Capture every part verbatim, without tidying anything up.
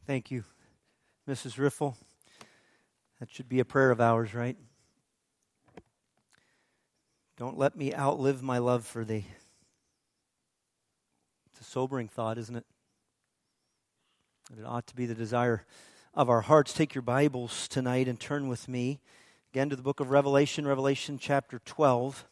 Thank you, Missus Riffle. That should be a prayer of ours, right? Don't let me outlive my love for thee. It's a sobering thought, isn't it? It ought to be the desire of our hearts. Take your Bibles tonight and turn with me again to the book of Revelation, Revelation chapter twelve.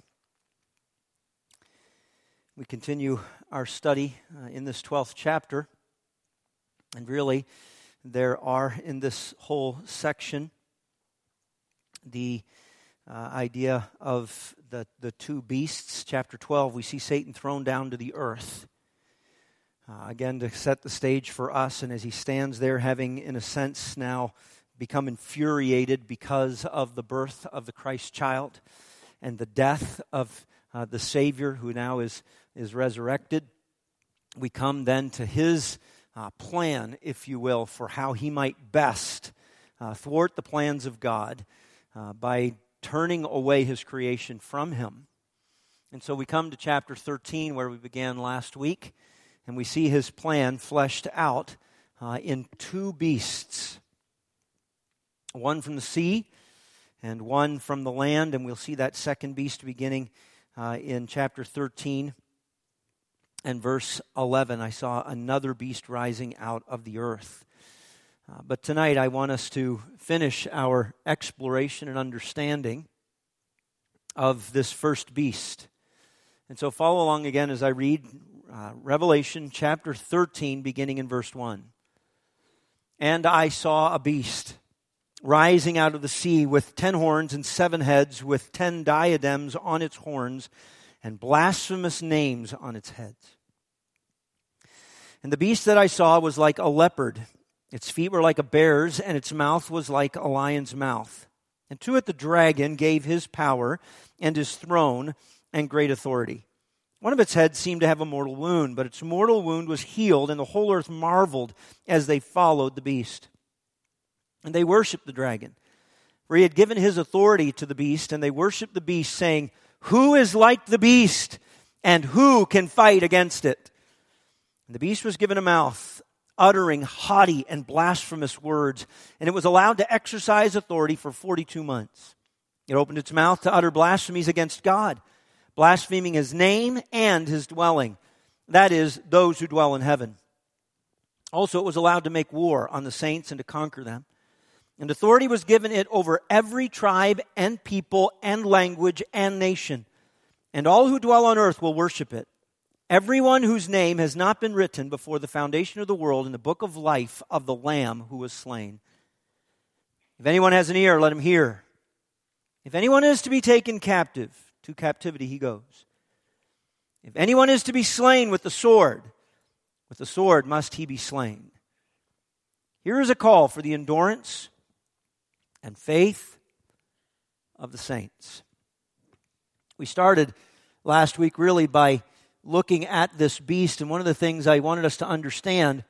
We continue our study uh, in this twelfth chapter. And really, there are in this whole section the uh, idea of the, the two beasts. Chapter twelve, we see Satan thrown down to the earth. Uh, again, to set the stage for us, and as he stands there having, in a sense, now become infuriated because of the birth of the Christ child and the death of uh, the Savior who now is, is resurrected, we come then to his Uh, plan, if you will, for how he might best uh, thwart the plans of God uh, by turning away his creation from him. And so we come to chapter thirteen, where we began last week, and we see his plan fleshed out uh, in two beasts. One from the sea and one from the land, and we'll see that second beast beginning uh, in chapter thirteen. And verse eleven, I saw another beast rising out of the earth. Uh, but tonight I want us to finish our exploration and understanding of this first beast. And so follow along again as I read uh, Revelation chapter thirteen, beginning in verse one. And I saw a beast rising out of the sea with ten horns and seven heads, with ten diadems on its horns, and blasphemous names on its heads. And the beast that I saw was like a leopard. Its feet were like a bear's, and its mouth was like a lion's mouth. And to it the dragon gave his power and his throne and great authority. One of its heads seemed to have a mortal wound, but its mortal wound was healed, and the whole earth marveled as they followed the beast. And they worshipped the dragon, for he had given his authority to the beast, and they worshipped the beast, saying, "Who is like the beast, and who can fight against it?" And the beast was given a mouth, uttering haughty and blasphemous words, and it was allowed to exercise authority for forty-two months. It opened its mouth to utter blasphemies against God, blaspheming his name and his dwelling, that is, those who dwell in heaven. Also, it was allowed to make war on the saints and to conquer them. And authority was given it over every tribe and people and language and nation. And all who dwell on earth will worship it. Everyone whose name has not been written before the foundation of the world in the book of life of the Lamb who was slain. If anyone has an ear, let him hear. If anyone is to be taken captive, to captivity he goes. If anyone is to be slain with the sword, with the sword must he be slain. Here is a call for the endurance and faith of the saints. We started last week really by looking at this beast, and one of the things I wanted us to understand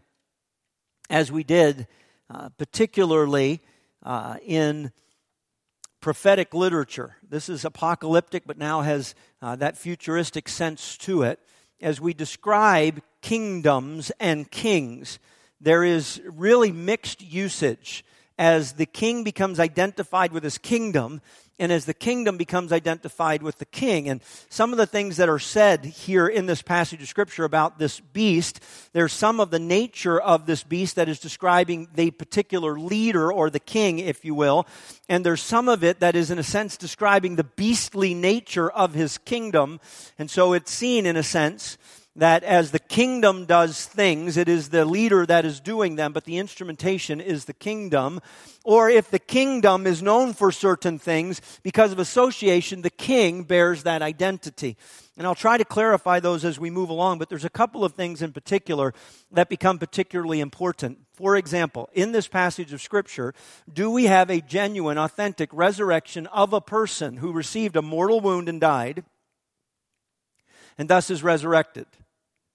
as we did, uh, particularly uh, in prophetic literature. This is apocalyptic, but now has uh, that futuristic sense to it. As we describe kingdoms and kings, there is really mixed usage as the king becomes identified with his kingdom, and as the kingdom becomes identified with the king. And some of the things that are said here in this passage of Scripture about this beast, there's some of the nature of this beast that is describing the particular leader or the king, if you will. And there's some of it that is, in a sense, describing the beastly nature of his kingdom. And so it's seen, in a sense, that as the kingdom does things, it is the leader that is doing them, but the instrumentation is the kingdom. Or if the kingdom is known for certain things, because of association, the king bears that identity. And I'll try to clarify those as we move along, but there's a couple of things in particular that become particularly important. For example, in this passage of Scripture, do we have a genuine, authentic resurrection of a person who received a mortal wound and died, and thus is resurrected?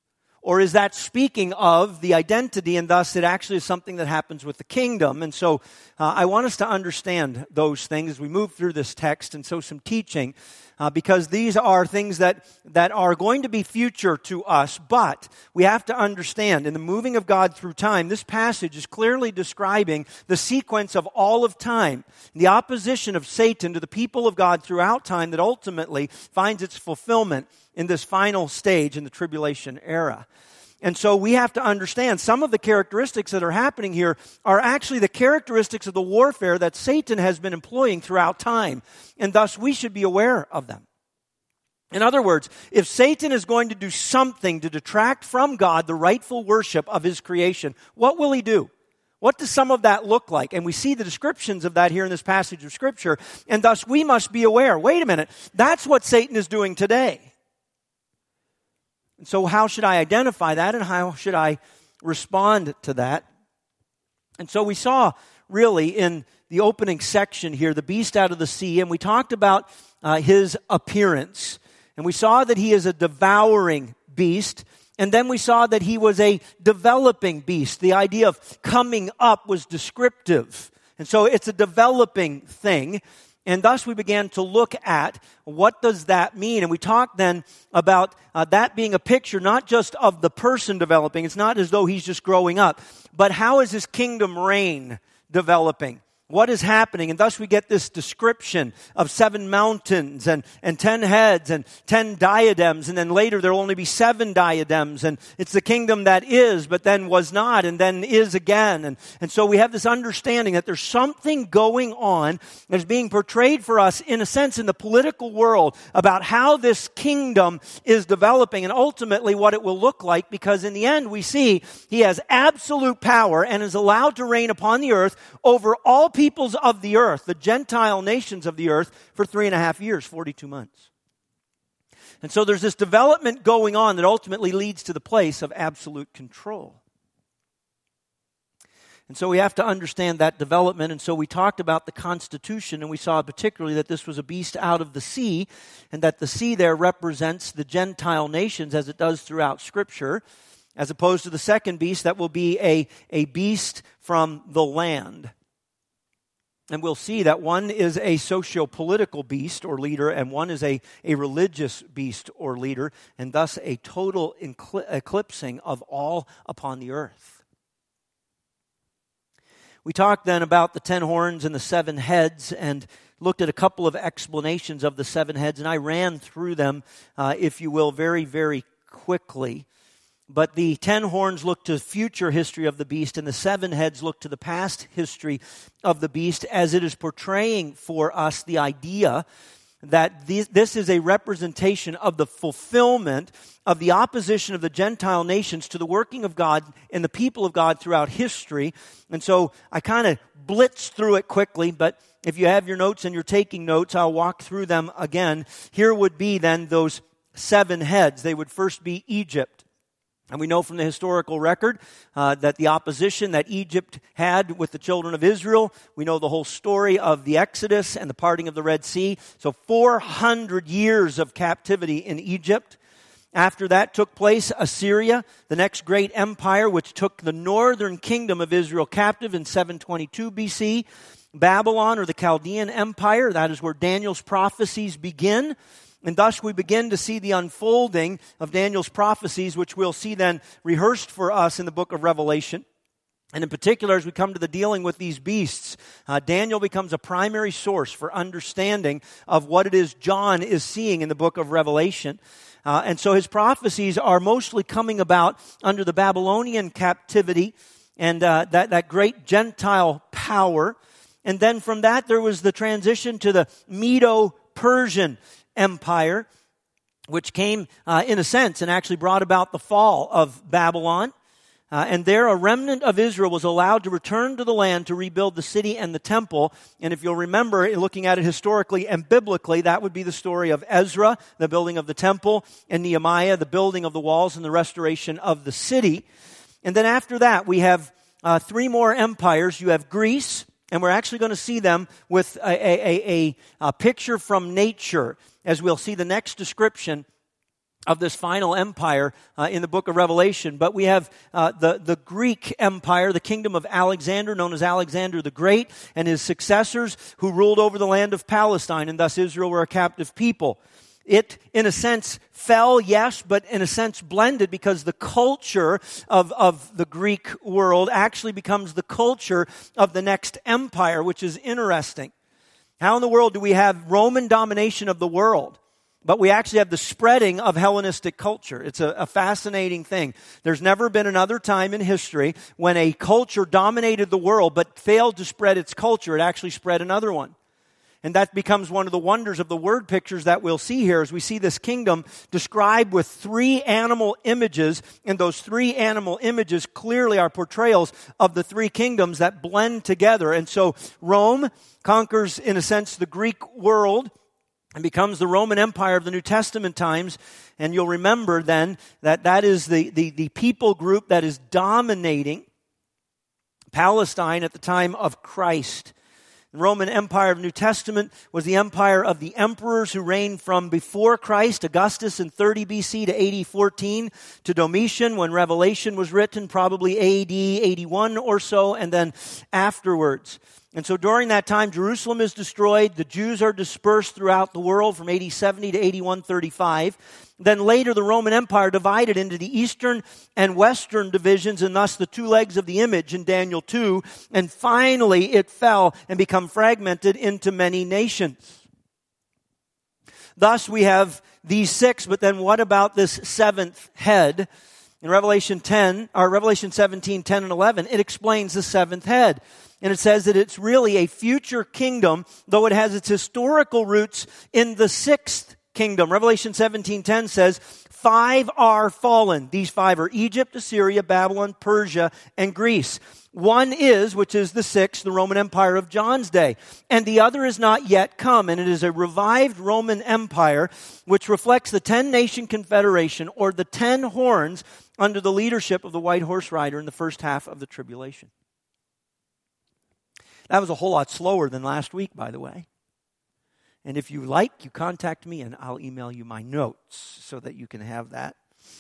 Or is that speaking of the identity, and thus it actually is something that happens with the kingdom? And so uh, I want us to understand those things as we move through this text, and so some teaching, uh, because these are things that, that are going to be future to us, but we have to understand in the moving of God through time, this passage is clearly describing the sequence of all of time, the opposition of Satan to the people of God throughout time that ultimately finds its fulfillment in this final stage in the tribulation era. And so we have to understand some of the characteristics that are happening here are actually the characteristics of the warfare that Satan has been employing throughout time. And thus we should be aware of them. In other words, if Satan is going to do something to detract from God the rightful worship of his creation, what will he do? What does some of that look like? And we see the descriptions of that here in this passage of Scripture. And thus we must be aware, wait a minute, that's what Satan is doing today. And so how should I identify that, and how should I respond to that? And so we saw really in the opening section here, the beast out of the sea, and we talked about uh, his appearance. And we saw that he is a devouring beast, and then we saw that he was a developing beast. The idea of coming up was descriptive. And so it's a developing thing. And thus we began to look at what does that mean. And we talked then about uh, that being a picture not just of the person developing. It's not as though he's just growing up. But how is his kingdom reign developing? What is happening? And thus we get this description of seven mountains and, and ten heads and ten diadems. And then later there will only be seven diadems. And it's the kingdom that is, but then was not, and then is again. And, and so we have this understanding that there's something going on that is being portrayed for us, in a sense, in the political world about how this kingdom is developing and ultimately what it will look like. Because in the end we see he has absolute power and is allowed to reign upon the earth over all peoples of the earth, the Gentile nations of the earth, for three and a half years, forty-two months. And so there's this development going on that ultimately leads to the place of absolute control. And so we have to understand that development. And so we talked about the constitution, and we saw particularly that this was a beast out of the sea, and that the sea there represents the Gentile nations as it does throughout Scripture, as opposed to the second beast that will be a, a beast from the land. And we'll see that one is a socio-political beast or leader, and one is a, a religious beast or leader, and thus a total eclipsing of all upon the earth. We talked then about the ten horns and the seven heads, and looked at a couple of explanations of the seven heads, and I ran through them, uh, if you will, very, very quickly. But the ten horns look to future history of the beast, and the seven heads look to the past history of the beast, as it is portraying for us the idea that this is a representation of the fulfillment of the opposition of the Gentile nations to the working of God and the people of God throughout history. And so I kind of blitzed through it quickly, but if you have your notes and you're taking notes, I'll walk through them again. Here would be then those seven heads. They would first be Egypt. And we know from the historical record uh, that the opposition that Egypt had with the children of Israel, we know the whole story of the Exodus and the parting of the Red Sea. So four hundred years of captivity in Egypt. After that took place Assyria, the next great empire, which took the northern kingdom of Israel captive in seven twenty-two B C. Babylon, or the Chaldean Empire, that is where Daniel's prophecies begin. And thus we begin to see the unfolding of Daniel's prophecies, which we'll see then rehearsed for us in the book of Revelation. And in particular, as we come to the dealing with these beasts, uh, Daniel becomes a primary source for understanding of what it is John is seeing in the book of Revelation. Uh, and so his prophecies are mostly coming about under the Babylonian captivity and uh, that, that great Gentile power. And then from that, there was the transition to the Medo-Persian Empire, which came uh, in a sense and actually brought about the fall of Babylon. Uh, and there a remnant of Israel was allowed to return to the land to rebuild the city and the temple. And if you'll remember, looking at it historically and biblically, that would be the story of Ezra, the building of the temple, and Nehemiah, the building of the walls and the restoration of the city. And then after that, we have uh, three more empires. You have Greece, and we're actually going to see them with a, a, a, a picture from nature, as we'll see the next description of this final empire uh, in the book of Revelation. But we have uh, the, the Greek empire, the kingdom of Alexander, known as Alexander the Great, and his successors who ruled over the land of Palestine, and thus Israel were a captive people. It, in a sense, fell, yes, but in a sense blended, because the culture of, of the Greek world actually becomes the culture of the next empire, which is interesting. How in the world do we have Roman domination of the world, but we actually have the spreading of Hellenistic culture? It's a, a fascinating thing. There's never been another time in history when a culture dominated the world but failed to spread its culture. It actually spread another one. And that becomes one of the wonders of the word pictures that we'll see here, as we see this kingdom described with three animal images, and those three animal images clearly are portrayals of the three kingdoms that blend together. And so Rome conquers, in a sense, the Greek world and becomes the Roman Empire of the New Testament times. And you'll remember then that that is the, the, the people group that is dominating Palestine at the time of Christ. The Roman Empire of the New Testament was the empire of the emperors who reigned from before Christ, Augustus in thirty B C to A D fourteen, to Domitian when Revelation was written, probably A D eighty-one or so, and then afterwards. And so during that time, Jerusalem is destroyed. The Jews are dispersed throughout the world from A D seventy to A D one thirty-five. Then later, the Roman Empire divided into the eastern and western divisions, and thus the two legs of the image in Daniel two. And finally, it fell and became fragmented into many nations. Thus, we have these six, but then what about this seventh head? In Revelation ten, or Revelation seventeen, ten and eleven, it explains the seventh head. And it says that it's really a future kingdom, though it has its historical roots in the sixth kingdom. Revelation seventeen ten says, five are fallen. These five are Egypt, Assyria, Babylon, Persia, and Greece. One is, which is the sixth, the Roman Empire of John's day. And the other is not yet come. And it is a revived Roman Empire, which reflects the ten-nation confederation, or the ten horns, under the leadership of the white horse rider in the first half of the tribulation. That was a whole lot slower than last week, by the way. And if you like, you contact me and I'll email you my notes so that you can have that.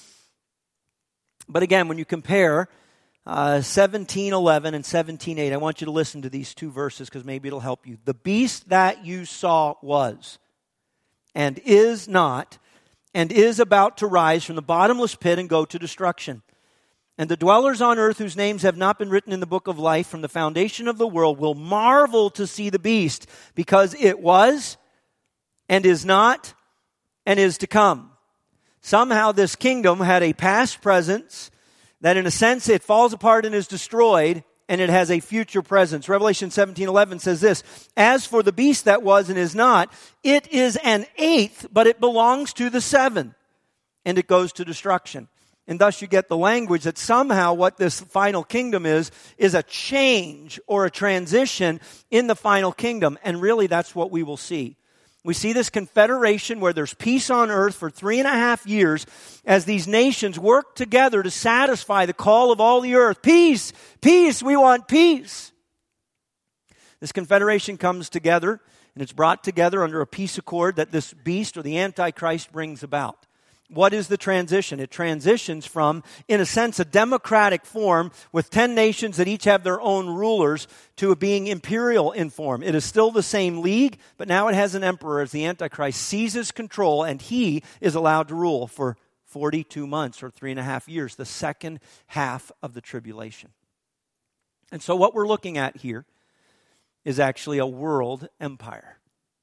But again, when you compare uh, seventeen eleven and seventeen eight, I want you to listen to these two verses because maybe it'll help you. The beast that you saw was, and is not, and is about to rise from the bottomless pit and go to destruction. And the dwellers on earth whose names have not been written in the book of life from the foundation of the world will marvel to see the beast, because it was, and is not, and is to come. Somehow this kingdom had a past presence that in a sense it falls apart and is destroyed, and it has a future presence. Revelation seventeen eleven says this, as for the beast that was and is not, it is an eighth, but it belongs to the seven, and it goes to destruction. And thus you get the language that somehow what this final kingdom is, is a change or a transition in the final kingdom. And really that's what we will see. We see this confederation where there's peace on earth for three and a half years as these nations work together to satisfy the call of all the earth. Peace, peace, we want peace. This confederation comes together and it's brought together under a peace accord that this beast or the Antichrist brings about. What is the transition? It transitions from, in a sense, a democratic form with ten nations that each have their own rulers to a being imperial in form. It is still the same league, but now it has an emperor as the Antichrist seizes control, and he is allowed to rule for forty-two months or three and a half years, the second half of the tribulation. And so what we're looking at here is actually a world empire.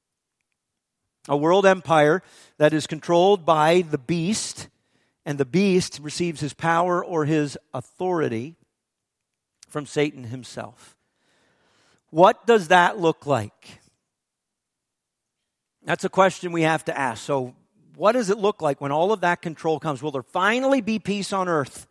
A world empire that is controlled by the beast, and the beast receives his power or his authority from Satan himself. What does that look like? That's a question we have to ask. So, what does it look like when all of that control comes? Will there finally be peace on earth?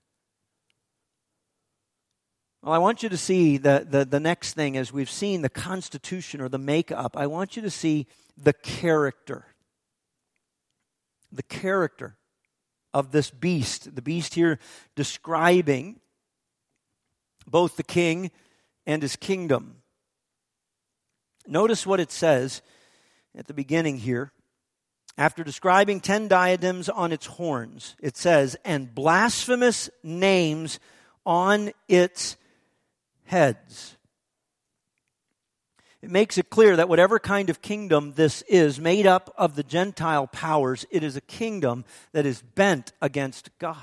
Well, I want you to see the, the, the next thing, as we've seen the constitution or the makeup. I want you to see the character. The character of this beast. The beast here describing both the king and his kingdom. Notice what it says at the beginning here After describing ten diadems on its horns, it says, and blasphemous names on its heads. It makes it clear that whatever kind of kingdom this is, made up of the Gentile powers, it is a kingdom that is bent against God.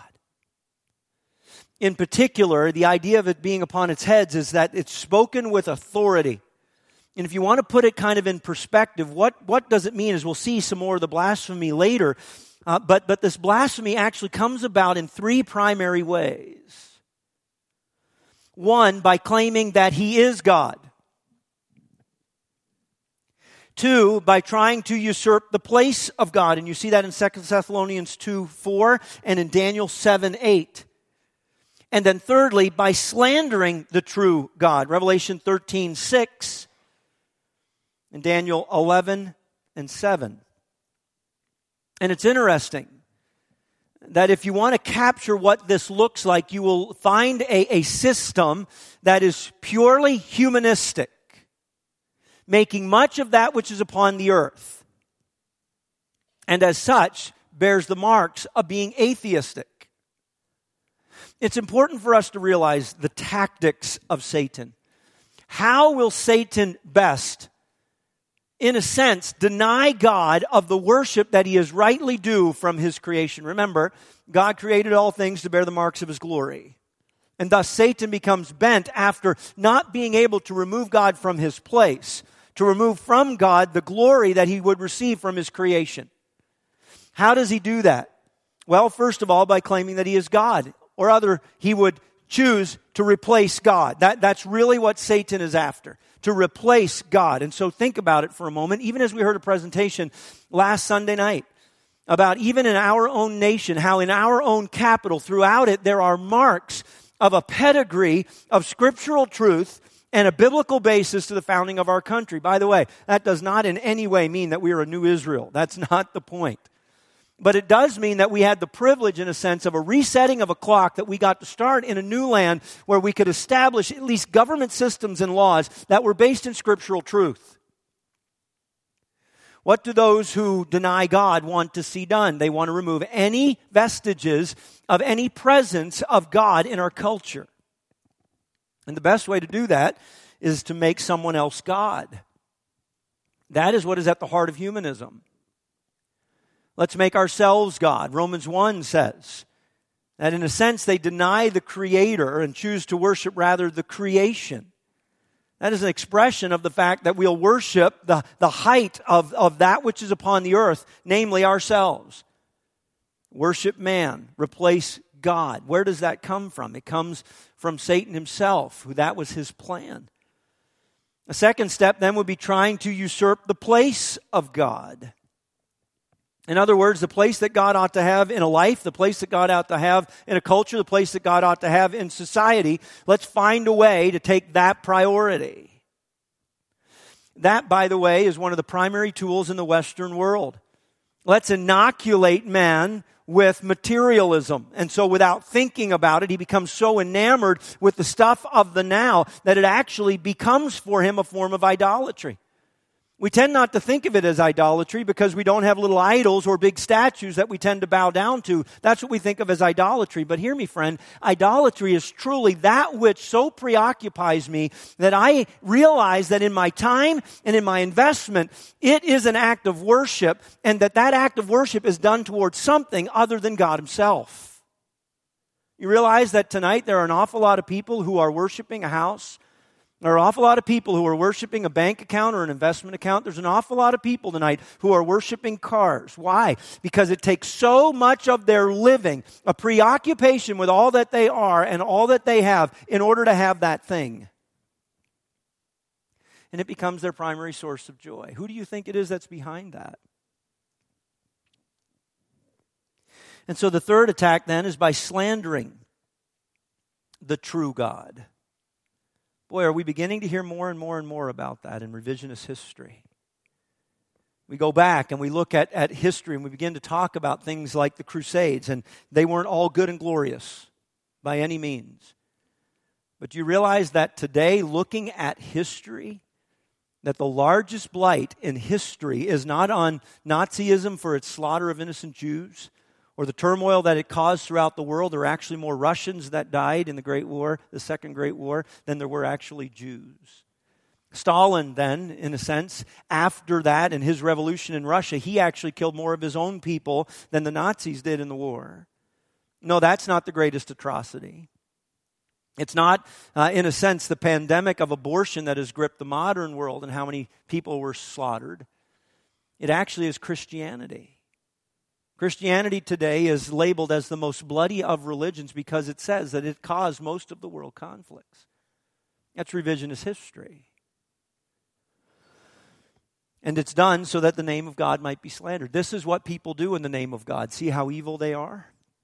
In particular, the idea of it being upon its heads is that it's spoken with authority. And if you want to put it kind of in perspective, what, what does it mean? As we'll see some more of the blasphemy later. Uh, but, but this blasphemy actually comes about in three primary ways. One, by claiming that he is God. Two, by trying to usurp the place of God. And you see that in Second Thessalonians two four and in Daniel seven eight. And then thirdly, by slandering the true God. Revelation thirteen six. In Daniel eleven and seven. And it's interesting that if you want to capture what this looks like, you will find a, a system that is purely humanistic, making much of that which is upon the earth, and as such bears the marks of being atheistic. It's important for us to realize the tactics of Satan. How will Satan best, in a sense, deny God of the worship that he is rightly due from his creation? Remember, God created all things to bear the marks of his glory. And thus Satan becomes bent after not being able to remove God from his place, to remove from God the glory that he would receive from his creation. How does he do that? Well, first of all, by claiming that he is God. Or other, he would choose to replace God. That, that's really what Satan is after. To replace God. And so think about it for a moment. Even as we heard a presentation last Sunday night about even in our own nation, how in our own capital, throughout it, there are marks of a pedigree of scriptural truth and a biblical basis to the founding of our country. By the way, that does not in any way mean that we are a new Israel. That's not the point. But it does mean that we had the privilege, in a sense, of a resetting of a clock, that we got to start in a new land where we could establish at least government systems and laws that were based in scriptural truth. What do those who deny God want to see done? They want to remove any vestiges of any presence of God in our culture. And the best way to do that is to make someone else God. That is what is at the heart of humanism. Let's make ourselves God. Romans one says that in a sense they deny the Creator and choose to worship rather the creation. That is an expression of the fact that we'll worship the, the height of, of that which is upon the earth, namely ourselves. Worship man, replace God. Where does that come from? It comes from Satan himself, who that was his plan. A second step then would be trying to usurp the place of God. In other words, the place that God ought to have in a life, the place that God ought to have in a culture, the place that God ought to have in society, let's find a way to take that priority. That, by the way, is one of the primary tools in the Western world. Let's inoculate man with materialism. And so without thinking about it, he becomes so enamored with the stuff of the now that it actually becomes for him a form of idolatry. We tend not to think of it as idolatry because we don't have little idols or big statues that we tend to bow down to. That's what we think of as idolatry. But hear me, friend, idolatry is truly that which so preoccupies me that I realize that in my time and in my investment, it is an act of worship, and that that act of worship is done towards something other than God himself. You realize that tonight there are an awful lot of people who are worshiping a house. There are an awful lot of people who are worshiping a bank account or an investment account. There's an awful lot of people tonight who are worshiping cars. Why? Because it takes so much of their living, a preoccupation with all that they are and all that they have in order to have that thing. And it becomes their primary source of joy. Who do you think it is that's behind that? And so the third attack then is by slandering the true God. Boy, are we beginning to hear more and more and more about that in revisionist history. We go back and we look at, at history and we begin to talk about things like the Crusades, and they weren't all good and glorious by any means. But do you realize that today, looking at history, that the largest blight in history is not on Nazism for its slaughter of innocent Jews, or the turmoil that it caused throughout the world. There were actually more Russians that died in the Great War, the Second Great War, than there were actually Jews. Stalin then, in a sense, after that and his revolution in Russia, he actually killed more of his own people than the Nazis did in the war. No, that's not the greatest atrocity. It's not, uh, in a sense, the pandemic of abortion that has gripped the modern world and how many people were slaughtered. It actually is Christianity. Christianity today is labeled as the most bloody of religions because it says that it caused most of the world conflicts. That's revisionist history. And it's done so that the name of God might be slandered. This is what people do in the name of God. See how evil they are?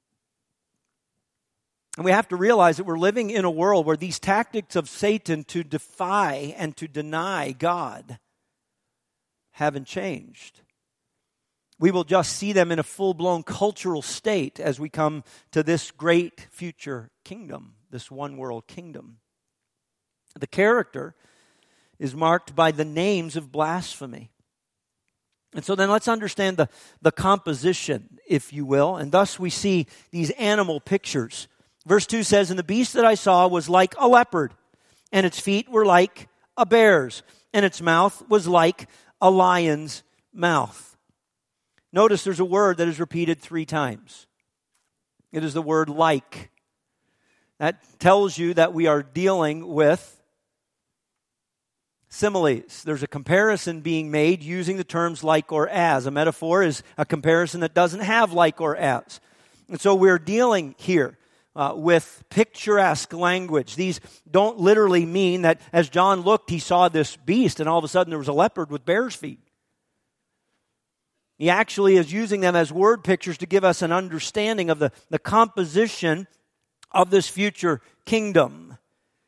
And we have to realize that we're living in a world where these tactics of Satan to defy and to deny God haven't changed. We will just see them in a full-blown cultural state as we come to this great future kingdom, this one-world kingdom. The character is marked by the names of blasphemy. And so then let's understand the, the composition, if you will. And thus we see these animal pictures. Verse two says, "And the beast that I saw was like a leopard, and its feet were like a bear's, and its mouth was like a lion's mouth." Notice there's a word that is repeated three times. It is the word like. That tells you that we are dealing with similes. There's a comparison being made using the terms like or as. A metaphor is a comparison that doesn't have like or as. And so we're dealing here uh, with picturesque language. These don't literally mean that as John looked, he saw this beast and all of a sudden there was a leopard with bear's feet. He actually is using them as word pictures to give us an understanding of the, the composition of this future kingdom.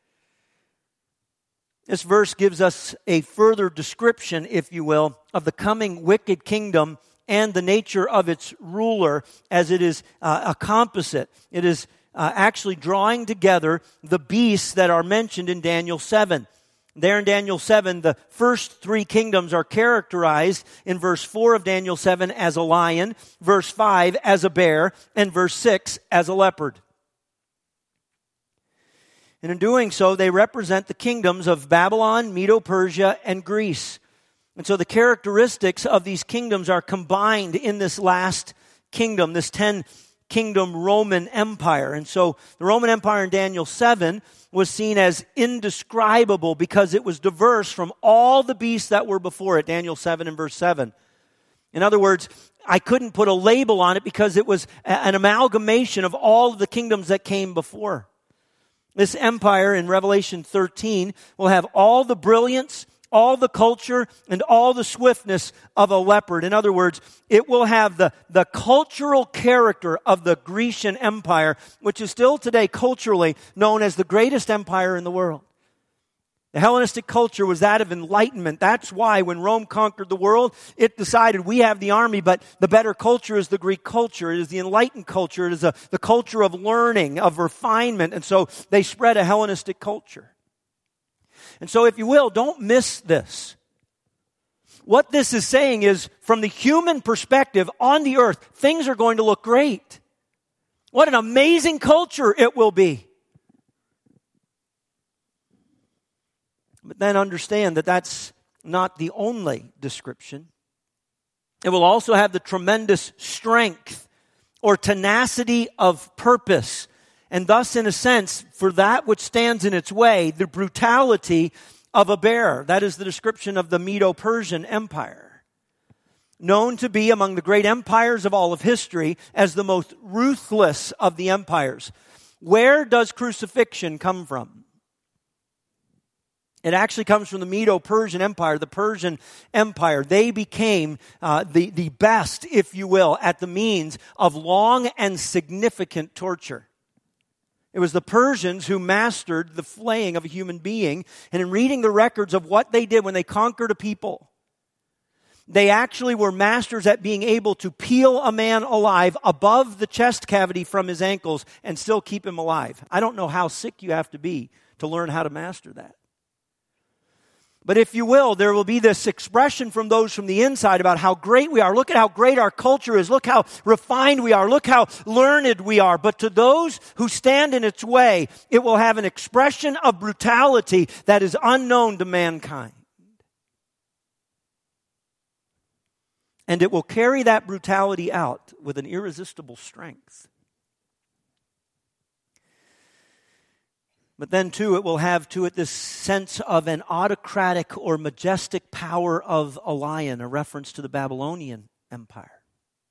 This verse gives us a further description, if you will, of the coming wicked kingdom and the nature of its ruler, as it is uh, a composite. It is uh, actually drawing together the beasts that are mentioned in Daniel seven. There in Daniel seven, the first three kingdoms are characterized in verse four of Daniel seven as a lion, verse five as a bear, and verse six as a leopard. And in doing so, they represent the kingdoms of Babylon, Medo-Persia, and Greece. And so the characteristics of these kingdoms are combined in this last kingdom, this ten-kingdom Roman Empire. And so the Roman Empire in Daniel seven was seen as indescribable because it was diverse from all the beasts that were before it, Daniel seven and verse seven. In other words, I couldn't put a label on it because it was an amalgamation of all of the kingdoms that came before. This empire in Revelation thirteen will have all the brilliance, all the culture, and all the swiftness of a leopard. In other words, it will have the, the cultural character of the Grecian Empire, which is still today culturally known as the greatest empire in the world. The Hellenistic culture was that of enlightenment. That's why when Rome conquered the world, it decided we have the army, but the better culture is the Greek culture. It is the enlightened culture. It is a, the culture of learning, of refinement. And so they spread a Hellenistic culture. And so if you will, don't miss this. What this is saying is, from the human perspective on the earth, things are going to look great. What an amazing culture it will be. But then understand that that's not the only description. It will also have the tremendous strength or tenacity of purpose. And thus, in a sense, for that which stands in its way, the brutality of a bear. That is the description of the Medo-Persian Empire. Known to be among the great empires of all of history as the most ruthless of the empires. Where does crucifixion come from? It actually comes from the Medo-Persian Empire, the Persian Empire. They became uh, the, the best, if you will, at the means of long and significant torture. It was the Persians who mastered the flaying of a human being. And in reading the records of what they did when they conquered a people, they actually were masters at being able to peel a man alive above the chest cavity from his ankles and still keep him alive. I don't know how sick you have to be to learn how to master that. But if you will, there will be this expression from those from the inside about how great we are. Look at how great our culture is. Look how refined we are. Look how learned we are. But to those who stand in its way, it will have an expression of brutality that is unknown to mankind. And it will carry that brutality out with an irresistible strength. But then, too, it will have to it this sense of an autocratic or majestic power of a lion, a reference to the Babylonian Empire.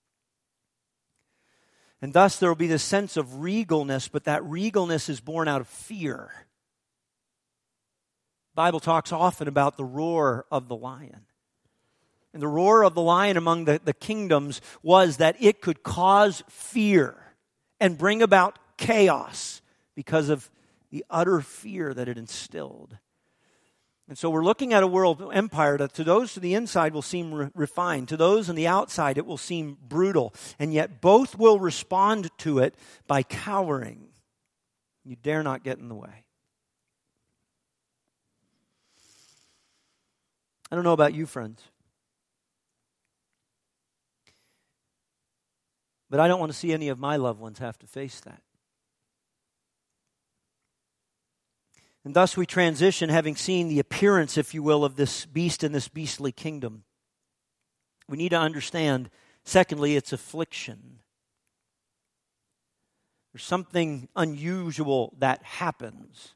And thus there will be this sense of regalness, but that regalness is born out of fear. The Bible talks often about the roar of the lion. And the roar of the lion among the, the kingdoms was that it could cause fear and bring about chaos because of the utter fear that it instilled. And so we're looking at a world empire that to those to the inside will seem re- refined. To those on the outside it will seem brutal. And yet both will respond to it by cowering. You dare not get in the way. I don't know about you, friends. But I don't want to see any of my loved ones have to face that. And thus we transition, having seen the appearance, if you will, of this beast and this beastly kingdom. We need to understand, secondly, its affliction. There's something unusual that happens.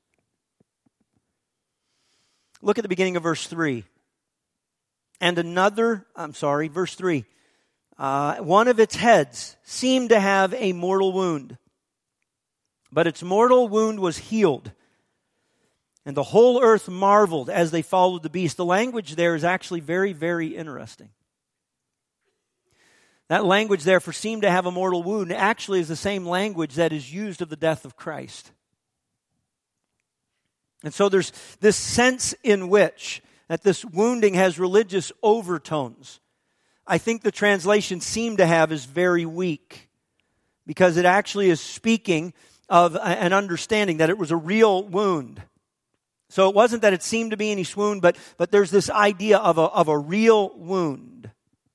Look at the beginning of verse three. And another, I'm sorry, verse three. Uh, one of its heads seemed to have a mortal wound, but its mortal wound was healed. And the whole earth marveled as they followed the beast. The language there is actually very, very interesting. That language there for seemed to have a mortal wound actually is the same language that is used of the death of Christ. And so there's this sense in which that this wounding has religious overtones. I think the translation seemed to have is very weak because it actually is speaking of an understanding that it was a real wound. So it wasn't that it seemed to be any swoon, but, but there's this idea of a, of a real wound.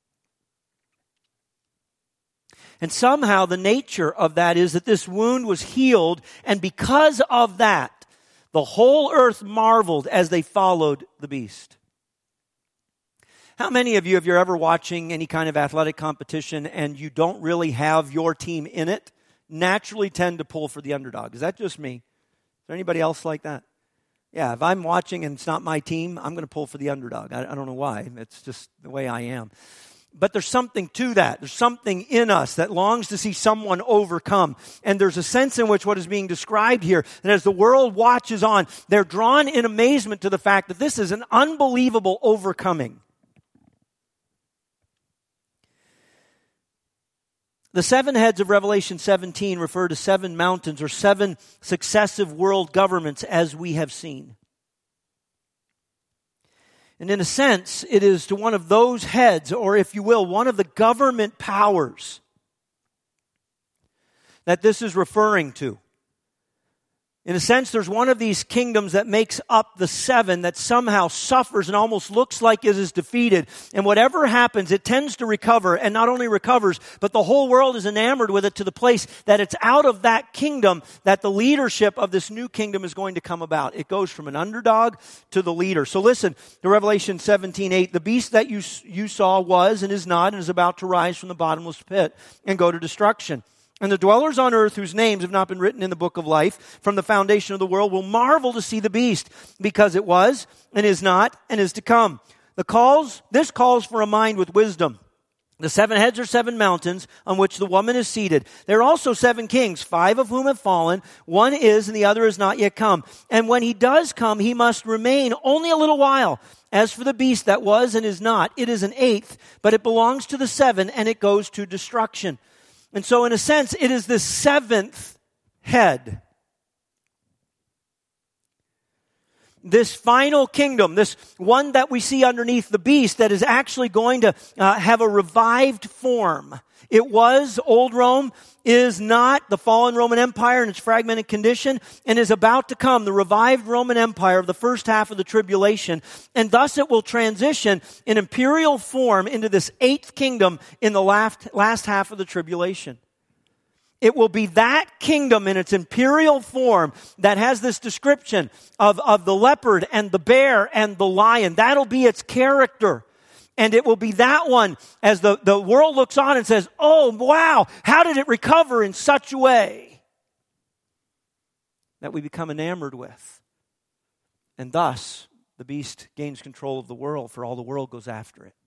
And somehow the nature of that is that this wound was healed, and because of that, the whole earth marveled as they followed the beast. How many of you, if you're ever watching any kind of athletic competition and you don't really have your team in it, naturally tend to pull for the underdog? Is that just me? Is there anybody else like that? Yeah, if I'm watching and it's not my team, I'm going to pull for the underdog. I, I don't know why. It's just the way I am. But there's something to that. There's something in us that longs to see someone overcome. And there's a sense in which what is being described here, that as the world watches on, they're drawn in amazement to the fact that this is an unbelievable overcoming. The seven heads of Revelation seventeen refer to seven mountains or seven successive world governments as we have seen. And in a sense, it is to one of those heads, or if you will, one of the government powers that this is referring to. In a sense, there's one of these kingdoms that makes up the seven that somehow suffers and almost looks like it is defeated. And whatever happens, it tends to recover, and not only recovers, but the whole world is enamored with it to the place that it's out of that kingdom that the leadership of this new kingdom is going to come about. It goes from an underdog to the leader. So listen to Revelation seventeen eight. The beast that you, you saw was and is not and is about to rise from the bottomless pit and go to destruction. And the dwellers on earth whose names have not been written in the book of life from the foundation of the world will marvel to see the beast, because it was and is not and is to come. The calls, this calls for a mind with wisdom. The seven heads are seven mountains on which the woman is seated. There are also seven kings, five of whom have fallen. One is and the other is not yet come. And when he does come, he must remain only a little while. As for the beast that was and is not, it is an eighth, but it belongs to the seven and it goes to destruction. And so in a sense, it is the seventh head. this final kingdom, this one that we see underneath the beast that is actually going to uh, have a revived form. It was, old Rome is not the fallen Roman Empire in its fragmented condition, and is about to come, the revived Roman Empire of the first half of the tribulation, and thus it will transition in imperial form into this eighth kingdom in the last, last half of the tribulation. It will be that kingdom in its imperial form that has this description of, of the leopard and the bear and the lion. That'll be its character. And it will be that one as the, the world looks on and says, oh, wow, how did it recover in such a way that we become enamored with? And thus, the beast gains control of the world, for all the world goes after it.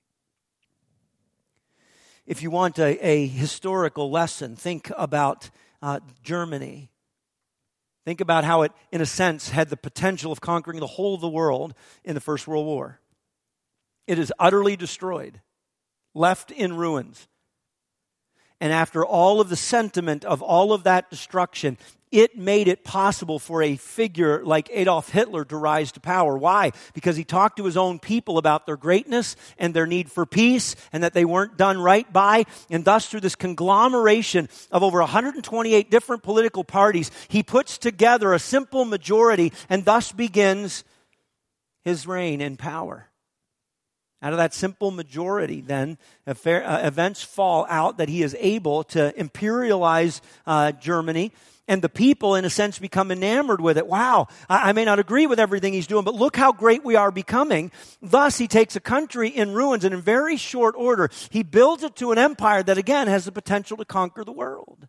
If you want a, a historical lesson, think about uh, Germany. Think about how it, in a sense, had the potential of conquering the whole of the world in the First World War. It is utterly destroyed, left in ruins. And after all of the sentiment of all of that destruction, it made it possible for a figure like Adolf Hitler to rise to power. Why? Because he talked to his own people about their greatness and their need for peace, and that they weren't done right by. And thus, through this conglomeration of over one hundred twenty-eight different political parties, he puts together a simple majority, and thus begins his reign in power. Out of that simple majority, then, events fall out that he is able to imperialize uh, Germany, and the people, in a sense, become enamored with it. Wow, I, I may not agree with everything he's doing, but look how great we are becoming. Thus, he takes a country in ruins, and in very short order, he builds it to an empire that, again, has the potential to conquer the world.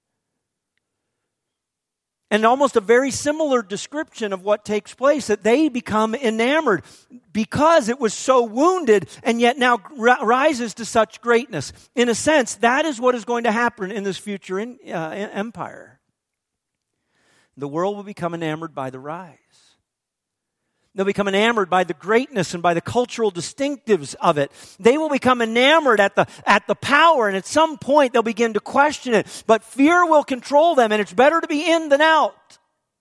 And almost a very similar description of what takes place, that they become enamored because it was so wounded and yet now r- rises to such greatness. In a sense, that is what is going to happen in this future in, uh, empire. The world will become enamored by the rise. They'll become enamored by the greatness and by the cultural distinctives of it. They will become enamored at the, at the power, and at some point they'll begin to question it. But fear will control them, and it's better to be in than out.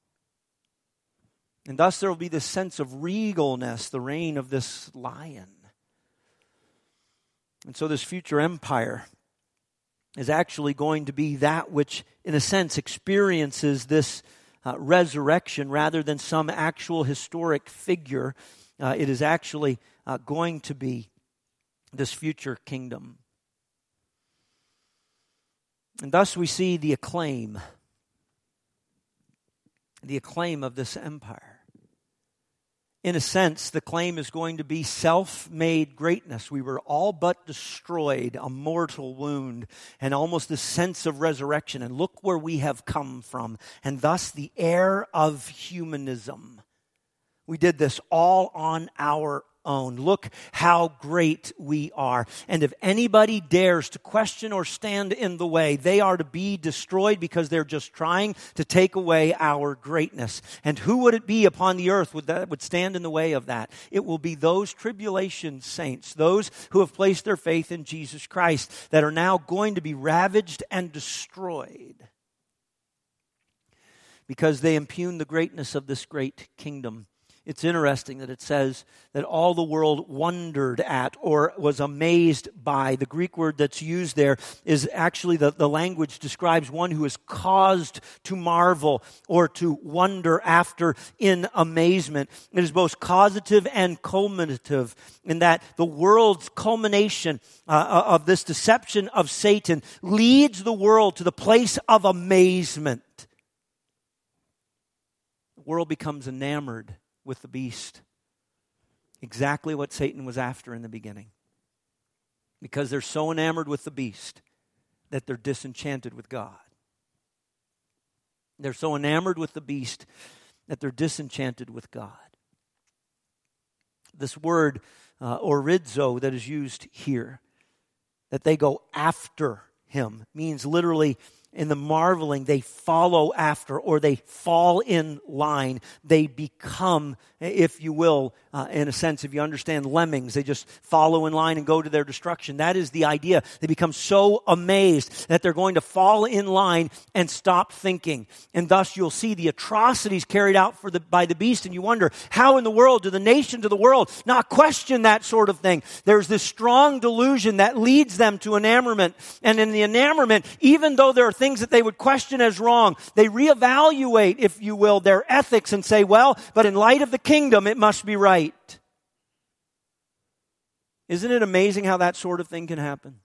And thus there will be this sense of regalness, the reign of this lion. And so this future empire is actually going to be that which, in a sense, experiences this Uh, resurrection rather than some actual historic figure. Uh, it is actually uh, going to be this future kingdom. And thus we see the acclaim, the acclaim of this empire. In a sense, the claim is going to be self-made greatness. We were all but destroyed, a mortal wound, and almost this sense of resurrection. And look where we have come from. And thus the heir of humanism. We did this all on our own. Look how great we are. And if anybody dares to question or stand in the way, they are to be destroyed, because they're just trying to take away our greatness. And who would it be upon the earth that would stand in the way of that? It will be those tribulation saints, those who have placed their faith in Jesus Christ, that are now going to be ravaged and destroyed because they impugn the greatness of this great kingdom. It's interesting that it says that all the world wondered at or was amazed by. The Greek word that's used there is actually the, the language describes one who is caused to marvel or to wonder after in amazement. It is both causative and culminative, in that the world's culmination uh, of this deception of Satan leads the world to the place of amazement. The world becomes enamored with the beast. Exactly what Satan was after in the beginning. Because they're so enamored with the beast that they're disenchanted with God. They're so enamored with the beast that they're disenchanted with God. This word, uh, orizo, that is used here, that they go after him, means literally in the marveling, they follow after, or they fall in line. They become, if you will, uh, in a sense, if you understand lemmings, they just follow in line and go to their destruction. That is the idea. They become so amazed that they're going to fall in line and stop thinking. And thus you'll see the atrocities carried out for the, by the beast, and you wonder, how in the world do the nations of the world not question that sort of thing? There's this strong delusion that leads them to enamorment. And in the enamorment, even though there are things that they would question as wrong, they reevaluate, if you will, their ethics and say, well, but in light of the kingdom, it must be right. Isn't it amazing how that sort of thing can happen?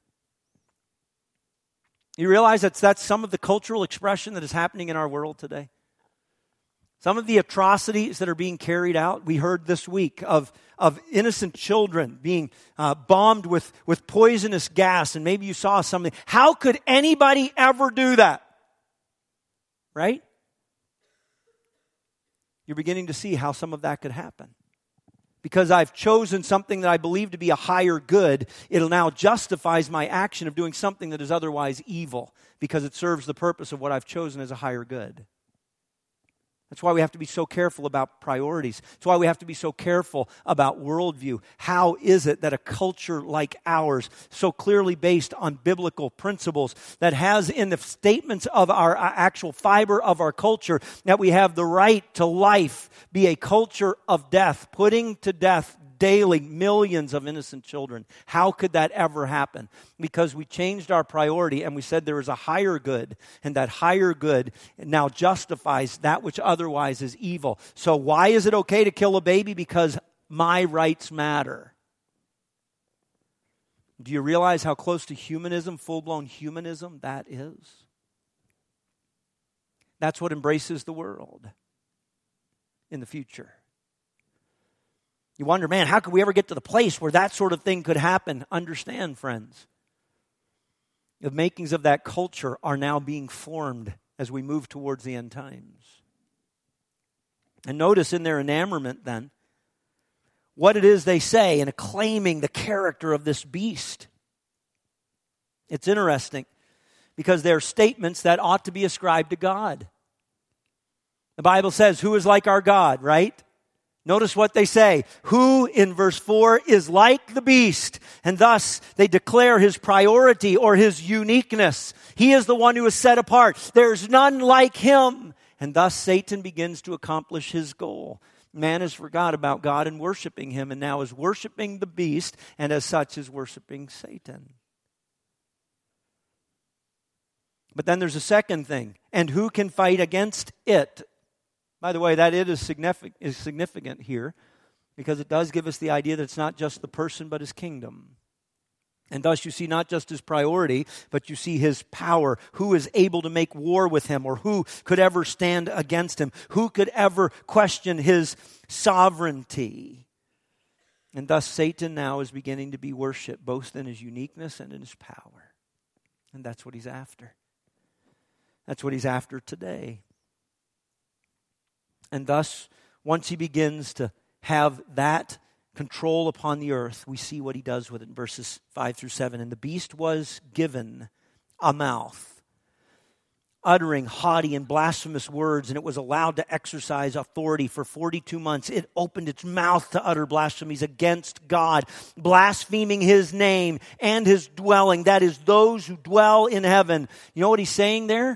You realize that that's some of the cultural expression that is happening in our world today? Some of the atrocities that are being carried out, we heard this week of, of innocent children being uh, bombed with, with poisonous gas, and maybe you saw something. How could anybody ever do that? Right? You're beginning to see how some of that could happen. Because I've chosen something that I believe to be a higher good, it now justifies my action of doing something that is otherwise evil, because it serves the purpose of what I've chosen as a higher good. That's why we have to be so careful about priorities. That's why we have to be so careful about worldview. How is it that a culture like ours, so clearly based on biblical principles, that has in the statements of our actual fiber of our culture, that we have the right to life, be a culture of death, putting to death daily millions of innocent children? How could that ever happen? Because we changed our priority and we said there is a higher good, and that higher good now justifies that which otherwise is evil. So why is it okay to kill a baby? Because my rights matter. Do you realize how close to humanism, full-blown humanism, that is? That's what embraces the world in the future. You wonder, man, how could we ever get to the place where that sort of thing could happen? Understand, friends, the makings of that culture are now being formed as we move towards the end times. And notice in their enamorment then, what it is they say in acclaiming the character of this beast. It's interesting because they're statements that ought to be ascribed to God. The Bible says, who is like our God, right? Notice what they say. Who, in verse four, is like the beast. And thus, they declare his priority or his uniqueness. He is the one who is set apart. There's none like him. And thus, Satan begins to accomplish his goal. Man has forgot about God and worshiping him, and now is worshiping the beast, and as such is worshiping Satan. But then there's a second thing. And who can fight against it? By the way, that it is significant, is significant here because it does give us the idea that it's not just the person but his kingdom. And thus you see not just his priority, but you see his power. Who is able to make war with him, or who could ever stand against him? Who could ever question his sovereignty? And thus Satan now is beginning to be worshipped both in his uniqueness and in his power. And that's what he's after. That's what he's after today. And thus, once he begins to have that control upon the earth, we see what he does with it in verses five through seven. And the beast was given a mouth, uttering haughty and blasphemous words, and it was allowed to exercise authority for forty-two months. It opened its mouth to utter blasphemies against God, blaspheming his name and his dwelling, that is, those who dwell in heaven. You know what he's saying there?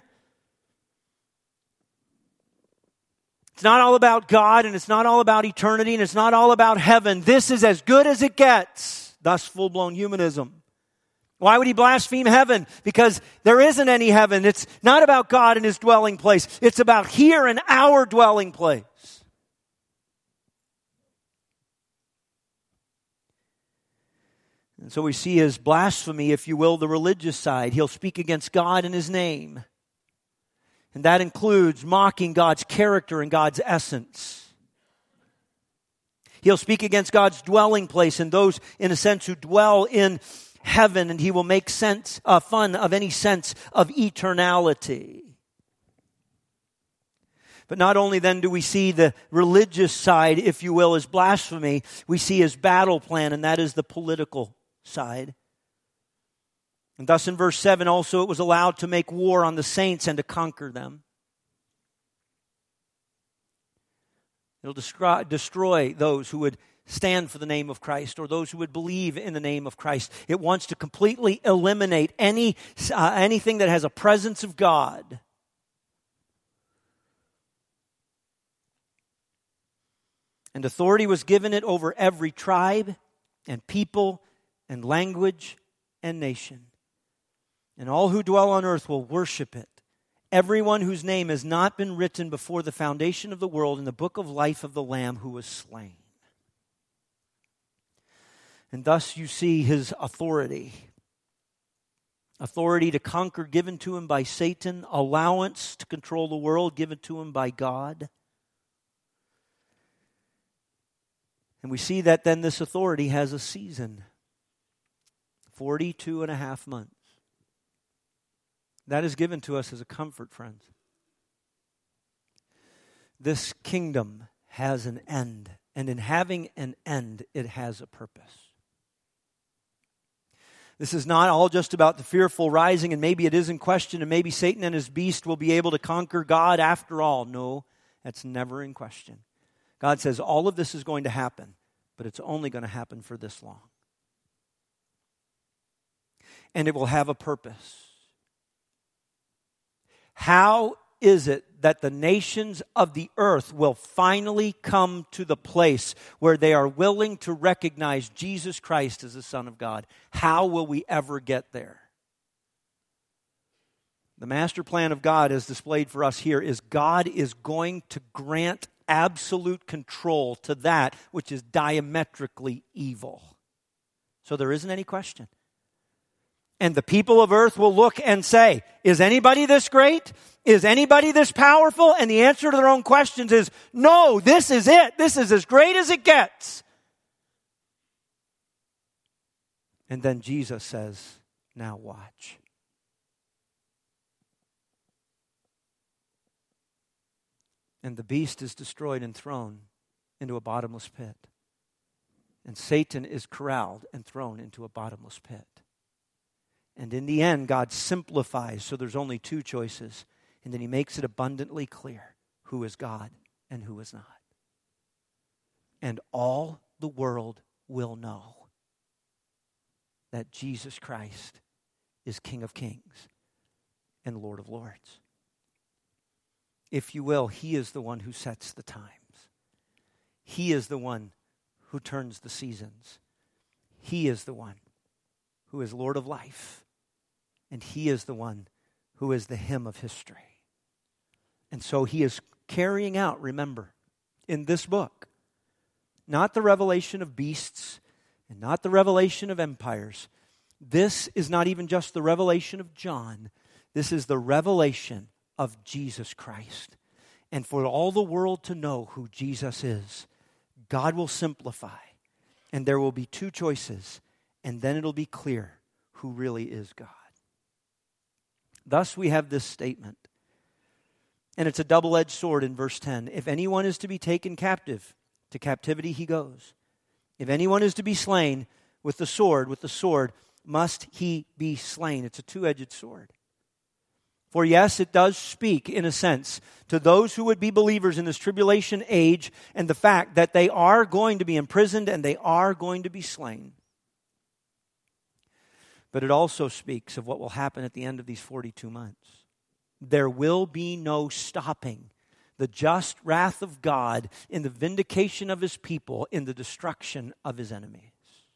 It's not all about God, and it's not all about eternity, and it's not all about heaven. This is as good as it gets. Thus, full-blown humanism. Why would he blaspheme heaven? Because there isn't any heaven. It's not about God and his dwelling place. It's about here and our dwelling place. And so we see his blasphemy, if you will, the religious side. He'll speak against God and his name. And that includes mocking God's character and God's essence. He'll speak against God's dwelling place and those, in a sense, who dwell in heaven. And he will make sense, uh, fun of any sense of eternality. But not only then do we see the religious side, if you will, as blasphemy, we see his battle plan, and that is the political side. And thus in verse seven also it was allowed to make war on the saints and to conquer them. It'll destroy, destroy those who would stand for the name of Christ or those who would believe in the name of Christ. It wants to completely eliminate any uh, anything that has a presence of God. And authority was given it over every tribe and people and language and nation. And all who dwell on earth will worship it. Everyone whose name has not been written before the foundation of the world in the book of life of the Lamb who was slain. And thus you see his authority. Authority to conquer given to him by Satan. Allowance to control the world given to him by God. And we see that then this authority has a season. forty-two and a half months. That is given to us as a comfort, friends. This kingdom has an end. And in having an end, it has a purpose. This is not all just about the fearful rising, and maybe it is in question, and maybe Satan and his beast will be able to conquer God after all. No, that's never in question. God says all of this is going to happen, but it's only going to happen for this long. And it will have a purpose. How is it that the nations of the earth will finally come to the place where they are willing to recognize Jesus Christ as the Son of God? How will we ever get there? The master plan of God as displayed for us here is God is going to grant absolute control to that which is diametrically evil. So there isn't any question. And the people of earth will look and say, is anybody this great? Is anybody this powerful? And the answer to their own questions is, no, this is it. This is as great as it gets. And then Jesus says, now watch. And the beast is destroyed and thrown into a bottomless pit. And Satan is corralled and thrown into a bottomless pit. And in the end, God simplifies, so there's only two choices. And then he makes it abundantly clear who is God and who is not. And all the world will know that Jesus Christ is King of Kings and Lord of Lords. If you will, he is the one who sets the times. He is the one who turns the seasons. He is the one who is Lord of life. And he is the one who is the hymn of history. And so he is carrying out, remember, in this book, not the revelation of beasts and not the revelation of empires. This is not even just the revelation of John. This is the revelation of Jesus Christ. And for all the world to know who Jesus is, God will simplify. And there will be two choices. And then it'll be clear who really is God. Thus we have this statement. And it's a double-edged sword in verse ten. If anyone is to be taken captive, to captivity he goes. If anyone is to be slain with the sword, with the sword, must he be slain. It's a two-edged sword. For yes, it does speak, in a sense, to those who would be believers in this tribulation age and the fact that they are going to be imprisoned and they are going to be slain. But it also speaks of what will happen at the end of these forty-two months. There will be no stopping the just wrath of God in the vindication of his people, in the destruction of his enemies.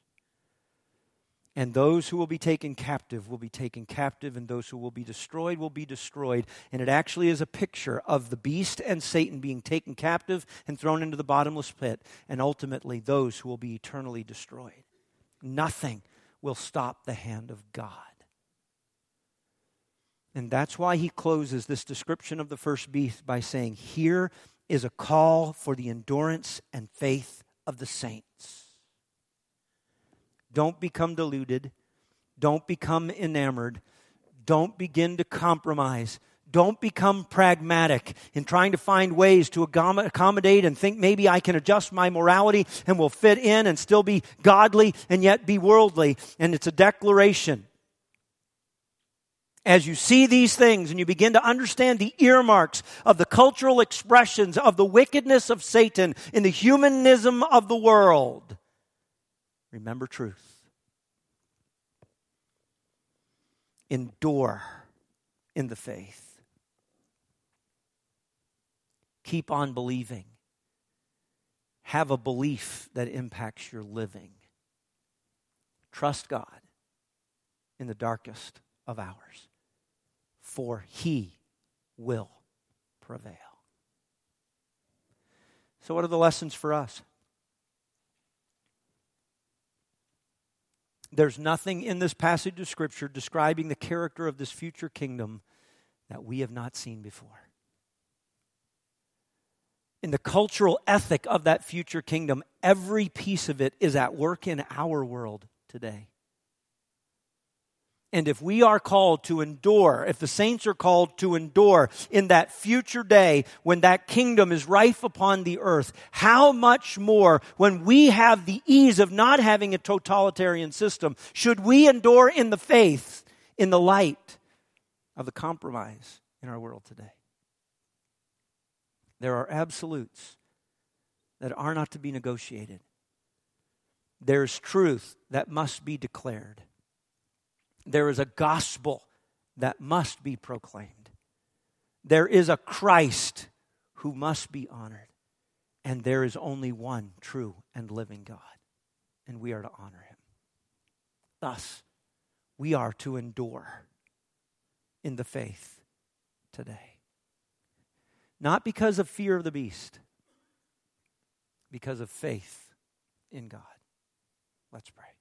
And those who will be taken captive will be taken captive, and those who will be destroyed will be destroyed. And it actually is a picture of the beast and Satan being taken captive and thrown into the bottomless pit, and ultimately those who will be eternally destroyed. Nothing will stop the hand of God. And that's why he closes this description of the first beast by saying, here is a call for the endurance and faith of the saints. Don't become deluded. Don't become enamored. Don't begin to compromise. Don't become pragmatic in trying to find ways to accommodate and think maybe I can adjust my morality and will fit in and still be godly and yet be worldly. And it's a declaration As you see these things and you begin to understand the earmarks of the cultural expressions of the wickedness of Satan in the humanism of the world, remember truth. Endure in the faith. Keep on believing. Have a belief that impacts your living. Trust God in the darkest of hours, for He will prevail. So what are the lessons for us? There's nothing in this passage of Scripture describing the character of this future kingdom that we have not seen before. In the cultural ethic of that future kingdom, every piece of it is at work in our world today. And if we are called to endure, if the saints are called to endure in that future day when that kingdom is rife upon the earth, how much more when we have the ease of not having a totalitarian system should we endure in the faith in the light of the compromise in our world today? There are absolutes that are not to be negotiated. There's truth that must be declared. There is a gospel that must be proclaimed. There is a Christ who must be honored. And there is only one true and living God. And we are to honor Him. Thus, we are to endure in the faith today. Not because of fear of the beast, because of faith in God. Let's pray.